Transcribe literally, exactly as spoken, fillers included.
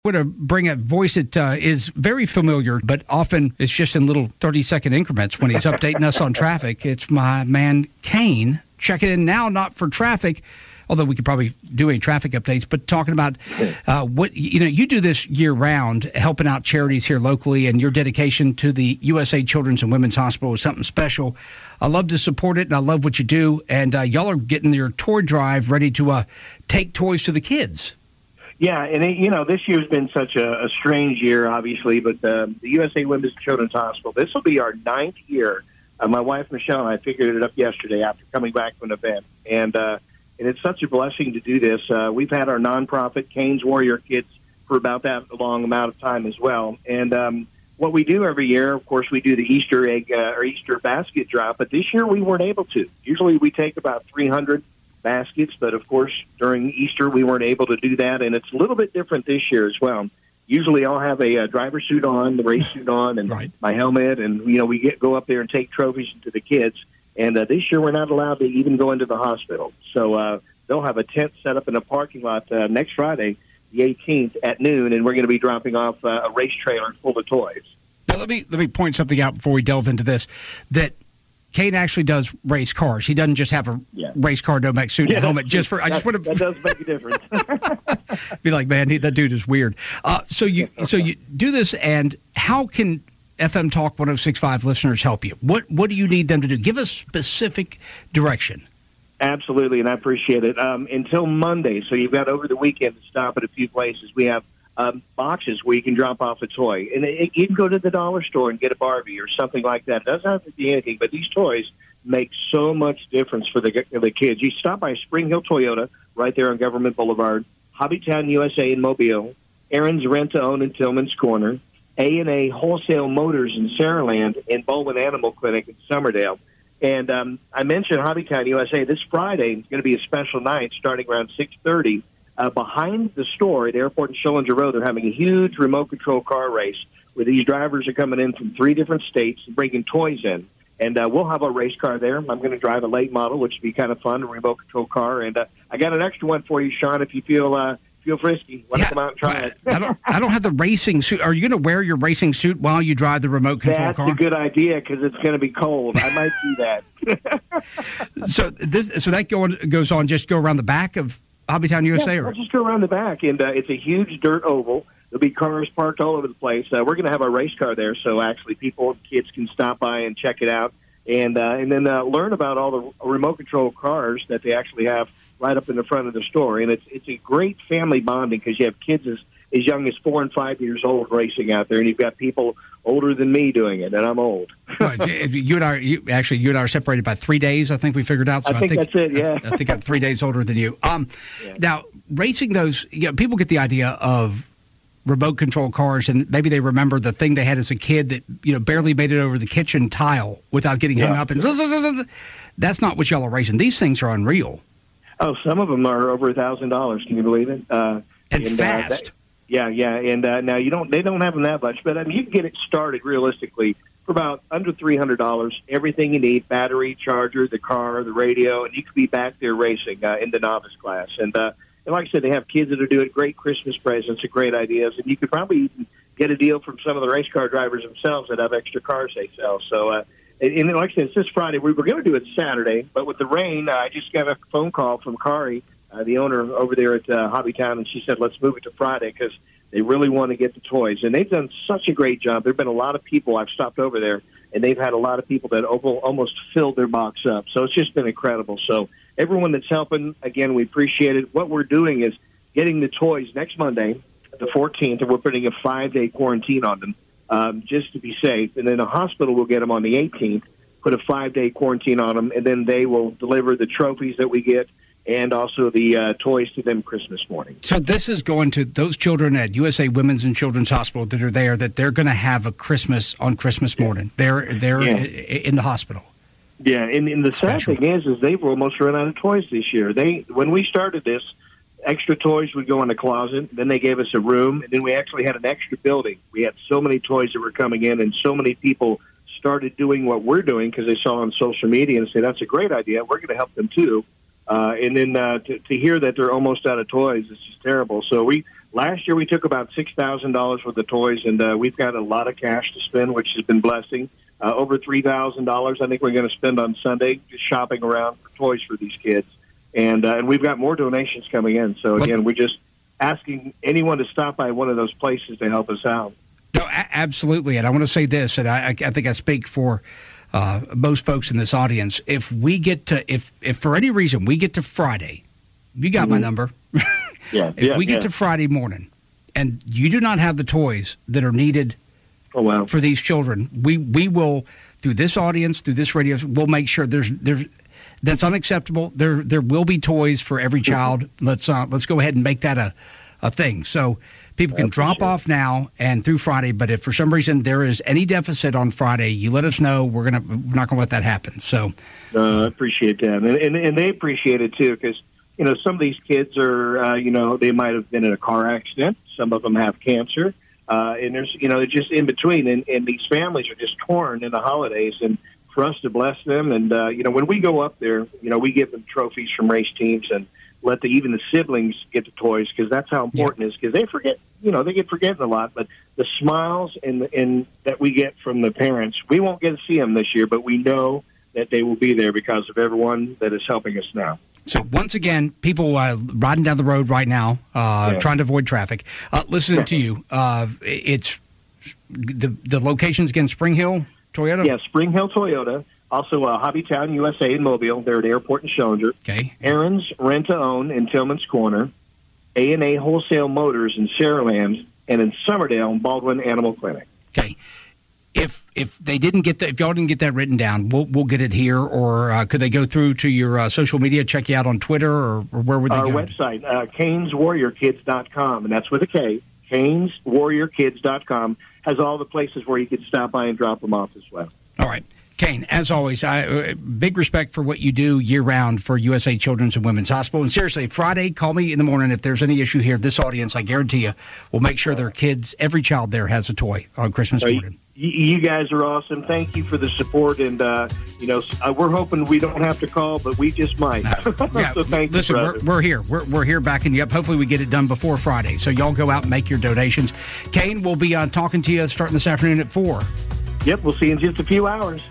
I want to bring a voice that uh, is very familiar, but often it's just in little thirty-second increments when he's updating us on traffic. It's my man, Kane, checking in now, not for traffic, although we could probably do any traffic updates, but talking about uh, what, you know, you do this year-round, helping out charities here locally, and your dedication to the U S A Children's and Women's Hospital is something special. I love to support it, and I love what you do, and uh, y'all are getting your toy drive ready to uh, take toys to the kids. Yeah, and, it, you know, this year's been such a, a strange year, obviously, but uh, the U S A Women's and Children's Hospital, this will be our ninth year. Uh, my wife, Michelle, and I figured it up yesterday after coming back from an event, and uh, and it's such a blessing to do this. Uh, we've had our nonprofit, Kane's Warrior Kids, for about that long amount of time as well, and um, what we do every year, of course, we do the Easter egg uh, or Easter basket drop, but this year we weren't able to. Usually we take about three hundred baskets, but of course during Easter we weren't able to do that, and it's a little bit different this year as well. Usually I'll have a, a driver suit on, the race suit on, and right. my helmet, and you know we get go up there and take trophies to the kids. And uh, this year we're not allowed to even go into the hospital, so uh, they'll have a tent set up in a parking lot uh, next Friday, the eighteenth at noon, and we're going to be dropping off uh, a race trailer full of toys. Now let me let me point something out before we delve into this. That Kane actually does race cars. He doesn't just have a yeah. race car Nomex suit yeah, and helmet. Just for I that, just want to that does make a difference. Be like, man, he, that dude is weird. Uh, so you so you do this, and how can F M Talk one oh six point five listeners help you? What what do you need them to do? Give us specific direction. Absolutely, and I appreciate it. Um, until Monday, so you've got over the weekend to stop at a few places. We have um, boxes where you can drop off a toy. And it, you can go to the dollar store and get a Barbie or something like that. It doesn't have to be anything, but these toys make so much difference for the, the kids. You stop by Spring Hill Toyota right there on Government Boulevard, Hobbytown U S A in Mobile, Aaron's Rent-to-Own in Tillman's Corner, A and A Wholesale Motors in Saraland, and Bowman Animal Clinic in Somerdale. And um, I mentioned Hobbytown U S A. This Friday is going to be a special night starting around six thirty. Uh, behind the store at Airport and Schillinger Road, they're having a huge remote control car race where these drivers are coming in from three different states and bringing toys in. And uh, we'll have a race car there. I'm going to drive a late model, which would be kind of fun, a remote control car. And uh, I got an extra one for you, Sean, if you feel uh, feel frisky. Want to yeah, come out and try it? I don't I don't have the racing suit. Are you going to wear your racing suit while you drive the remote control That's car? That's a good idea because it's going to be cold. I might do that. so this so that go on, goes on, just go around the back of Hobbytown U S A? Yeah, or? I'll just go around the back, and uh, it's a huge dirt oval. There'll be cars parked all over the place. Uh, we're going to have our race car there, so actually people, kids can stop by and check it out, and uh, and then uh, learn about all the remote control cars that they actually have right up in the front of the store. And it's it's a great family bonding because you have kids as, as young as four and five years old racing out there, and you've got people older than me doing it, and I'm old. Right. You and I, you, actually, you and I are separated by three days. I think we figured out. So I think, I think that's it. Yeah, I, I think I'm three days older than you. Um, yeah. Now racing those, you know, people get the idea of remote control cars, and maybe they remember the thing they had as a kid that you know barely made it over the kitchen tile without getting yeah. hung up. And that's not what y'all are racing. These things are unreal. Oh, some of them are over a thousand dollars. Can you believe it? Uh, and, and fast. Uh, that, yeah, yeah. And uh, now you don't. They don't have them that much, but I mean, you can get it started realistically for about under three hundred dollars. Everything you need: battery, charger, the car, the radio, and you could be back there racing uh, in the novice class. And uh, and like I said, they have kids that are doing great Christmas presents and great ideas. And you could probably even get a deal from some of the race car drivers themselves that have extra cars they sell. So. Uh, And, and like I said, it's this Friday. We were going to do it Saturday, but with the rain, uh, I just got a phone call from Kari, uh, the owner over there at uh, Hobbytown, and she said, let's move it to Friday because they really want to get the toys. And they've done such a great job. There have been a lot of people. I've stopped over there, and they've had a lot of people that over, almost filled their box up. So it's just been incredible. So everyone that's helping, again, we appreciate it. What we're doing is getting the toys next Monday, the fourteenth, and we're putting a five-day quarantine on them. Um, just to be safe. And then the hospital will get them on the eighteenth, put a five-day quarantine on them, and then they will deliver the trophies that we get and also the uh, toys to them Christmas morning. So this is going to those children at U S A Women's and Children's Hospital that are there, that they're going to have a Christmas on Christmas morning. They're they're yeah. in the hospital. Yeah, and, and the sad Special. thing is, is they've almost run out of toys this year. They When we started this, extra toys would go in the closet. Then they gave us a room, and then we actually had an extra building. We had so many toys that were coming in, and so many people started doing what we're doing because they saw on social media and say, that's a great idea. We're going to help them too. Uh, and then uh, to, to hear that they're almost out of toys is just terrible. So we, Last year we took about six thousand dollars worth of toys, and uh, we've got a lot of cash to spend, which has been blessing. Uh, over three thousand dollars I think we're going to spend on Sunday just shopping around for toys for these kids. And, uh, and we've got more donations coming in. So, again, we're just asking anyone to stop by one of those places to help us out. No, a- absolutely. And I want to say this, and I, I think I speak for uh, most folks in this audience. If we get to, if, if for any reason we get to Friday, you got mm-hmm. my number. Yeah, if yeah, we get yeah. to Friday morning and you do not have the toys that are needed oh, wow. for these children, we, we will, through this audience, through this radio, we'll make sure there's there's that's unacceptable. There there will be toys for every child. Let's uh, let's go ahead and make that a, a thing. So people can drop off now and through Friday. But if for some reason there is any deficit on Friday, you let us know. We're gonna we're not gonna let that happen. So uh, I appreciate that, and, and and they appreciate it too, because you know some of these kids are uh, you know they might have been in a car accident. Some of them have cancer, uh, and there's you know they're just in between, and, and these families are just torn in the holidays. And for us to bless them, and uh, you know when we go up there, you know we give them trophies from race teams and let the even the siblings get the toys, because that's how important yeah. it is, because they forget, you know, they get forgetting a lot, but the smiles and and that we get from the parents, we won't get to see them this year, but we know that they will be there because of everyone that is helping us now. So once again, people uh, riding down the road right now, uh, yeah. trying to avoid traffic, uh, listening yeah. to you, uh, it's the the locations again, Spring Hill Toyota? Yeah, Spring Hill Toyota. Also, uh, Hobbytown U S A in Mobile. They're at Airport and Schillinger. Okay. Aaron's Rent-to-Own in Tillman's Corner. A and A Wholesale Motors in Saraland. And in Summerdale, Baldwin Animal Clinic. Okay. If if they didn't get that, if y'all didn't get that written down, we'll we'll get it here. Or uh, could they go through to your uh, social media, check you out on Twitter, or, or where would they Our go? Our website, uh, Canes Warrior Kids dot com, and that's with a K. Canes Warrior Kids dot com has all the places where you can stop by and drop them off as well. All right. Kane, as always, I, uh, big respect for what you do year-round for U S A Children's and Women's Hospital. And seriously, Friday, call me in the morning if there's any issue here. This audience, I guarantee you, will make sure their kids, every child there has a toy on Christmas morning. You, you guys are awesome. Thank you for the support. And, uh, you know, we're hoping we don't have to call, but we just might. Uh, yeah, so thank listen, you, we're, we're here. We're, we're here backing you up. Hopefully we get it done before Friday. So y'all go out and make your donations. Kane, we'll be uh, talking to you starting this afternoon at four. Yep, we'll see you in just a few hours.